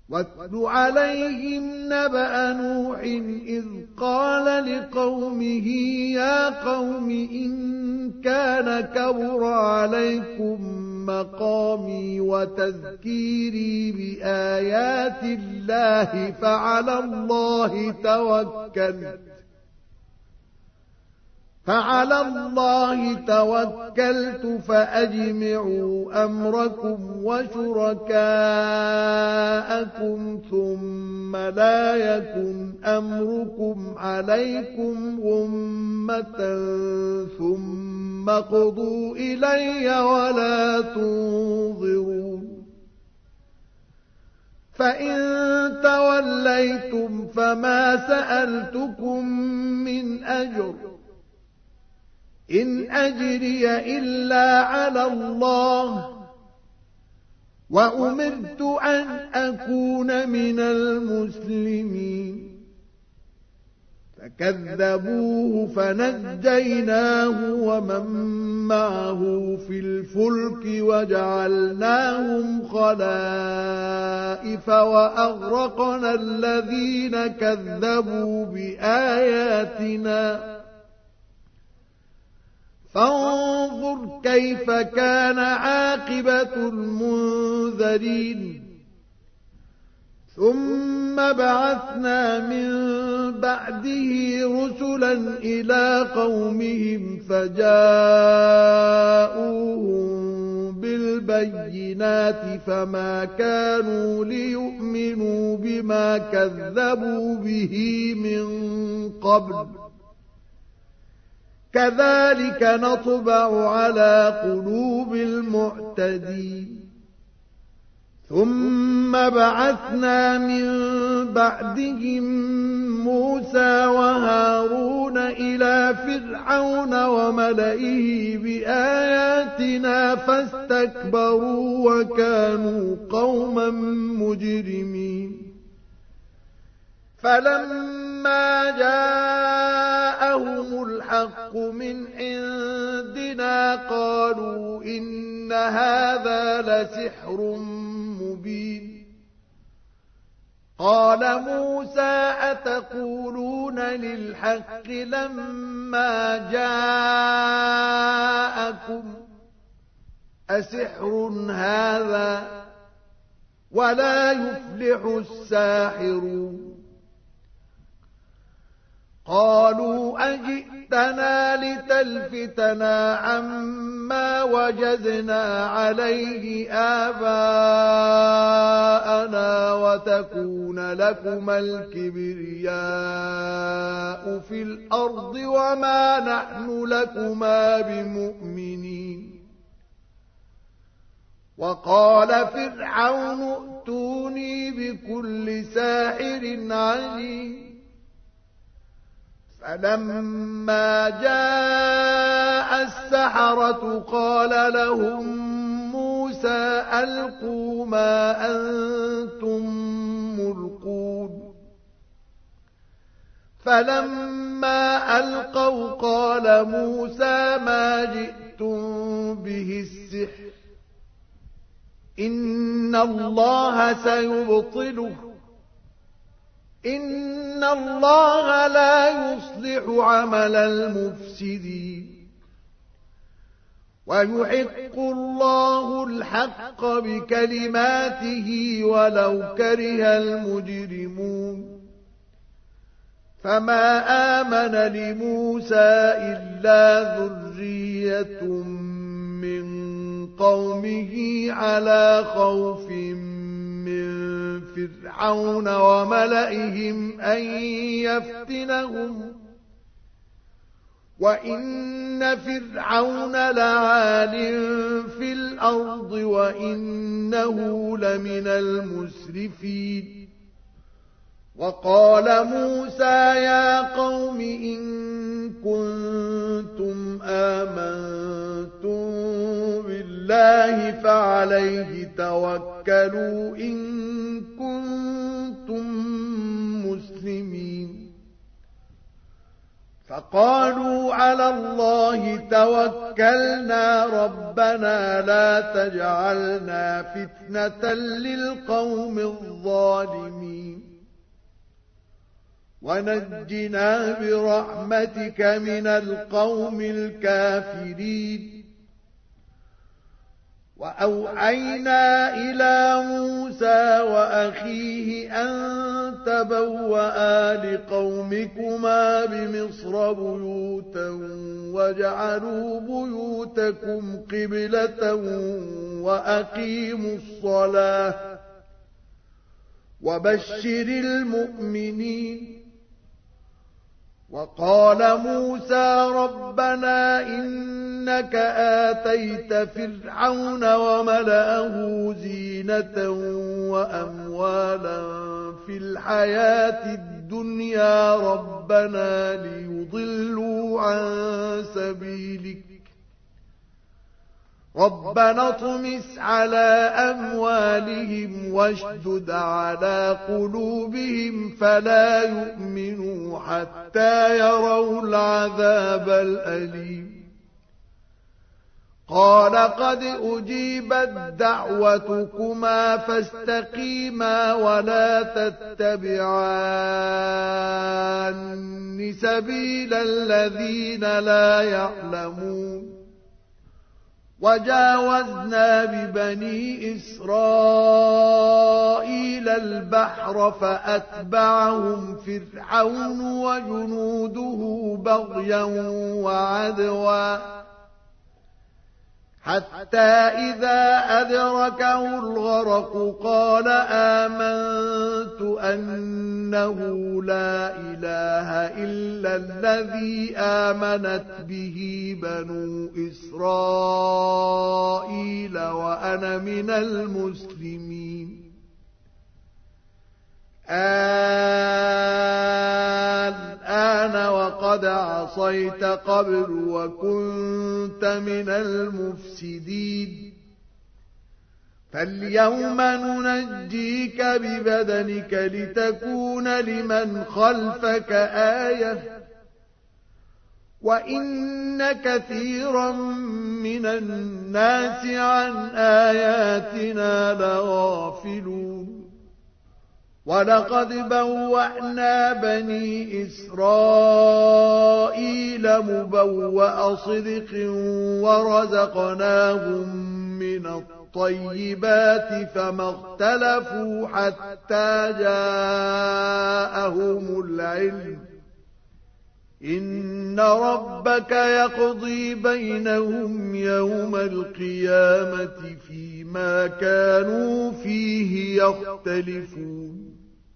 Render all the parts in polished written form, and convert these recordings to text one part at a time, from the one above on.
واتل عليهم نبأ نوح إذ قال لقومه يا قوم إن كان كبر عليكم مقامي وتذكيري بآيات الله فعلى الله توكلت فأجمعوا أمركم وشركاءكم ثم لا يكن أمركم عليكم غمة ثم قضوا إلي ولا تنظرون فإن توليتم فما سألتكم من أجر إن أجري إلا على الله وأمرت أن أكون من المسلمين فكذبوه فنجيناه ومن معه في الفلك وجعلناهم خلائف وأغرقنا الذين كذبوا بآياتنا فانظر كيف كان عاقبة المنذرين ثم بعثنا من بعده رسلا إلى قومهم فجاءوهم بالبينات فما كانوا ليؤمنوا بما كذبوا به من قبل كذلك نطبع على قلوب المعتدين ثم بعثنا من بعدهم موسى وهارون إلى فرعون وملئه بآياتنا فاستكبروا وكانوا قوما مجرمين فلما جاءهم الحق من عندنا قالوا إن هذا لسحر مبين قال موسى أتقولون للحق لما جاءكم أسحر هذا ولا يفلح الساحرون قالوا أجئتنا لتلفتنا عما وجدنا عليه آباءنا وتكون لكما الكبرياء في الأرض وما نحن لكما بمؤمنين وقال فرعون ائتوني بكل ساحر عليم فلما جاء السحرة قال لهم موسى ألقوا ما أنتم ملقون فلما ألقوا قال موسى ما جئتم به السحر إن الله سيبطله إن الله لا يصلح عمل المفسدين ويحق الله الحق بكلماته ولو كره المجرمون فما آمن لموسى إلا ذرية من قومه على خوف من فرعون وملئهم أن يفتنهم وإن فرعون لعال في الأرض وإنه لمن المسرفين وقال موسى يا قوم إن كنتم آمنتم بالله فعليه توكلوا إن كنتم مسلمين فقالوا على الله توكلنا ربنا لا تجعلنا فتنة للقوم الظالمين ونجنا برحمتك من القوم الكافرين وأوحينا إلى موسى وأخيه أن تبوأ لقومكما بمصر بيوتا واجعلوا بيوتكم قبلة وأقيموا الصلاة وبشر المؤمنين وقال موسى ربنا إنك آتيت فرعون وملأه زينة وأموالا في الحياة الدنيا ربنا ليضلوا عن سبيلك ربنا اطمس على أموالهم واشدد على قلوبهم فلا يؤمنوا حتى يروا العذاب الأليم قال قد أجيبت دعوتكما فاستقيما ولا تتبعان سبيل الذين لا يعلمون وجاوزنا ببني إسرائيل البحر فأتبعهم فرعون وجنوده بغيا وعدوا حتى إذا أدركه الغرق قال آمنت أنه لا إله إلا الذي آمنت به بنو إسرائيل وأنا من المسلمين الآن وقد عصيت قبل وكنت من المفسدين فاليوم ننجيك ببدنك لتكون لمن خلفك آية وإن كثيرا من الناس عن آياتنا لغافلون ولقد بوأنا بني إسرائيل مبوأ صدق ورزقناهم من الطيبات فما اختلفوا حتى جاءهم العلم إن ربك يقضي بينهم يوم القيامة فيما كانوا فيه يختلفون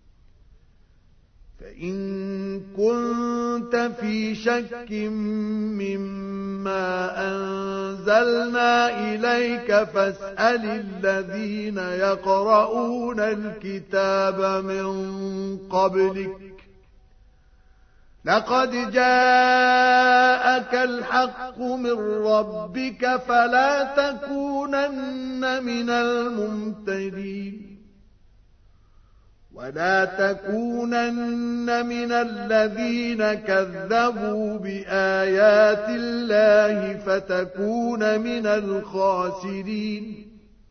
فإن كنت في شك مما أنزلنا إليك فاسأل الذين يقرؤون الكتاب من قبلك لقد جاءك الحق من ربك فلا تكونن من الممترين ولا تكونن من الذين كذبوا بآيات الله فتكون من الخاسرين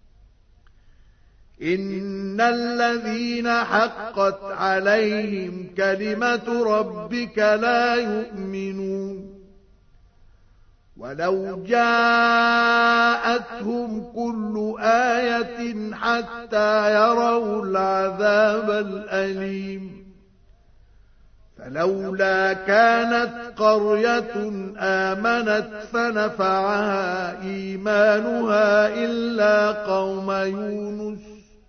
إن الذين حقت عليهم كلمة ربك لا يؤمنون ولو جاءتهم كل آية حتى يروا العذاب الأليم فلولا كانت قرية آمنت فنفعها إيمانها إلا قوم يونس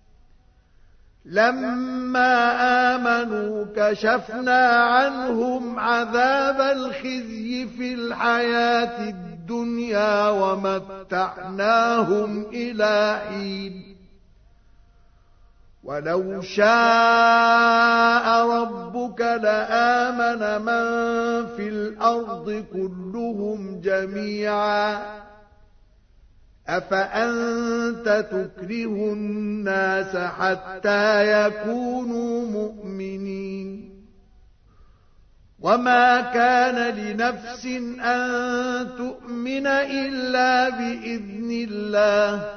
لما آمنوا كشفنا عنهم عذاب الخزي في الحياة الدنيا ومتعناهم إلى حين ولو شاء ربك لآمن من في الأرض كلهم جميعا أفأنت تكره الناس حتى يكونوا مؤمنين وما كان لنفس أن تؤمن إلا بإذن الله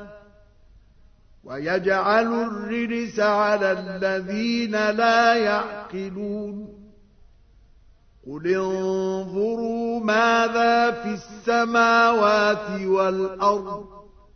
ويجعل الرجس على الذين لا يعقلون قل انظروا ماذا في السماوات والأرض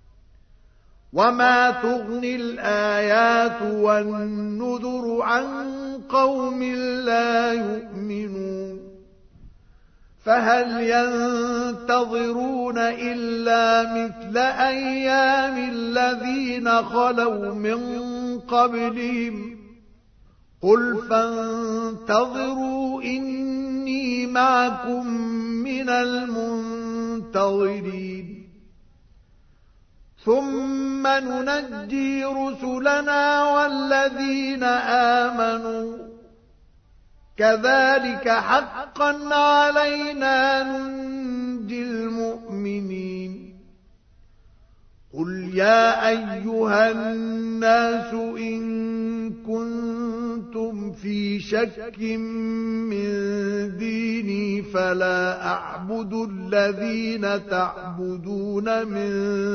وما تغني الآيات والنذر عن قوم لا يؤمنون فهل ينتظرون إلا مثل أيام الذين خلوا من قبلهم قل فانتظروا إني معكم من المنتظرين ثم ننجي رسلنا والذين آمنوا كذلك حقا علينا ننجي المؤمنين قل يا أيها الناس إن كنتم في شك من ديني فلا أعبد الذين تعبدون من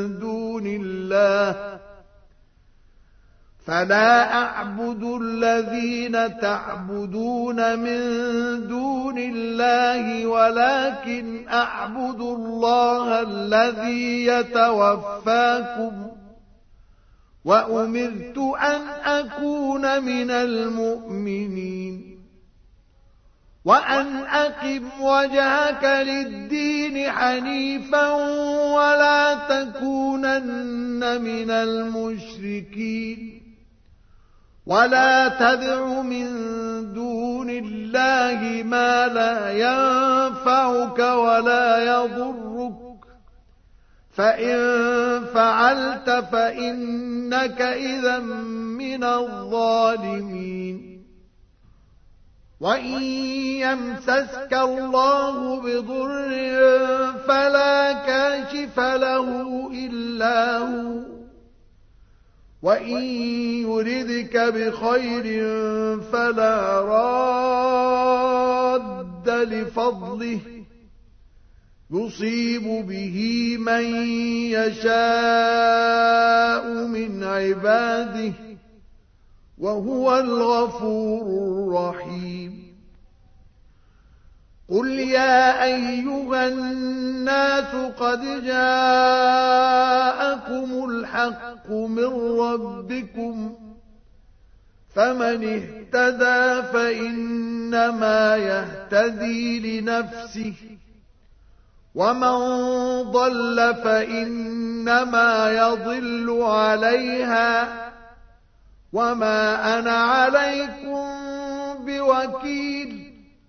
دون الله ولكن أعبد الله الذي يتوفاكم وأمرت أن أكون من المؤمنين وأن أقم وجهك للدين حنيفا ولا تكونن من المشركين ولا تدع من دون الله ما لا ينفعك ولا يضرك فإن فعلت فإنك إذا من الظالمين وإن يمسسك الله بضر فلا كاشف له إلا هو وإن يردك بخير فلا راد لفضله يصيب به من يشاء من عباده وهو الغفور الرحيم قل يا أيها الناس قد جاءكم الحق من ربكم فمن اهتدى فإنما يهتدي لنفسه ومن ضل فإنما يضل عليها وما أنا عليكم بوكيل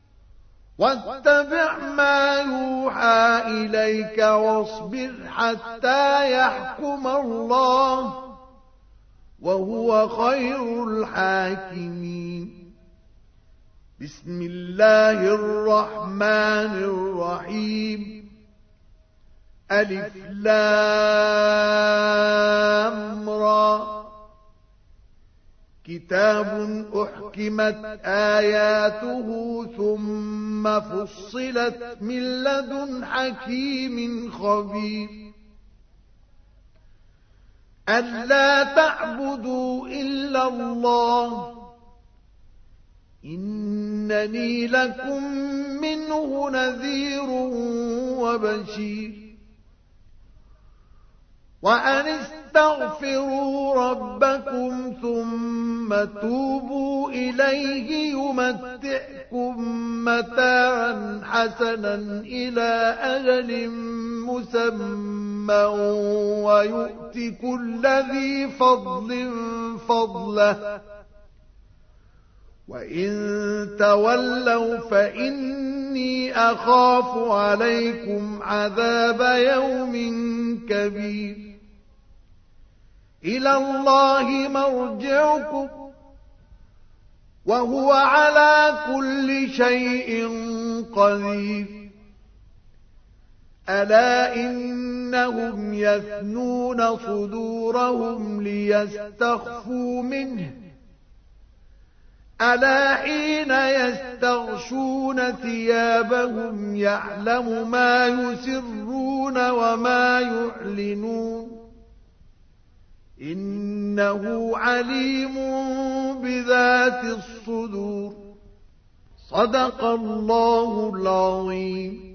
واتبع ما يوحى إليك واصبر حتى يحكم الله وهو خير الحاكمين بسم الله الرحمن الرحيم ألف لام را كتاب أحكمت آياته ثم فصلت من لدن حكيم خبير ألا تعبدوا إلا الله إنني لكم منه نذير وبشير وأن استغفروا ربكم ثم توبوا إليه يمتعكم متاعا حسنا إلى أجل مسمى ويؤت كل ذي فضل فضله وإن تولوا فإني أخاف عليكم عذاب يوم كبير إلى الله مرجعكم وهو على كل شيء قدير ألا إنهم يثنون صدورهم ليستخفوا منه ألا حين يستغشون ثيابهم يعلم ما يسرون وما يعلنون إنه عليم بذات الصدور. صدق الله العظيم.